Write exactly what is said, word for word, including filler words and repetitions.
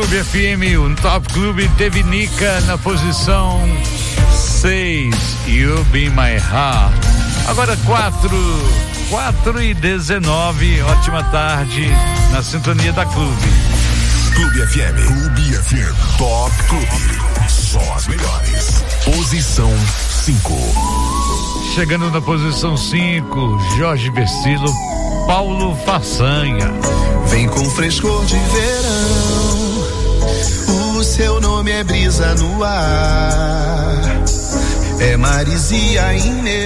Clube F M, o Top Clube teve Nika na posição seis, You Be My Heart. Agora quatro, quatro e dezenove, ótima tarde na sintonia da Clube. Clube F M, Clube F M, Top Clube, só as melhores. Posição cinco. Chegando na posição cinco, Jorge Versilo, Paulo Façanha. Vem com frescor de verão, o seu nome é brisa no ar, é marisia Inês.